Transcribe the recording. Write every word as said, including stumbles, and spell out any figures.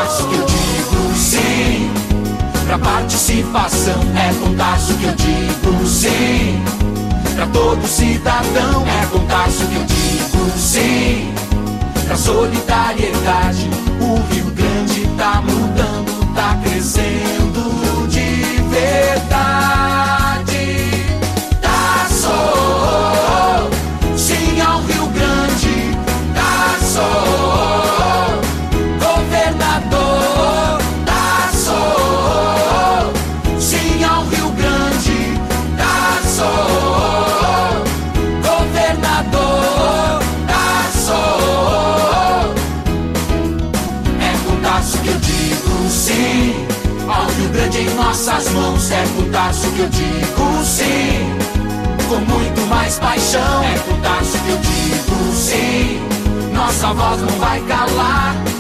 Tarso que eu digo sim. Pra participação é com Tarso que eu digo sim. Pra todo cidadão é com Tarso que eu digo sim. Pra solidariedade o Rio Grande tá mudando, tá crescendo de verdade. Tarso, sim ao Rio Grande. Tarso, governador. Tarso, sim ao Rio Grande. Tarso, governador. Tarso, é com Tarso que eu digo sim. Ao Rio Grande em nossas mãos, é com Tarso que eu digo sim. Com muito mais paixão, é com Tarso que eu digo sim. Nossa voz não vai calar.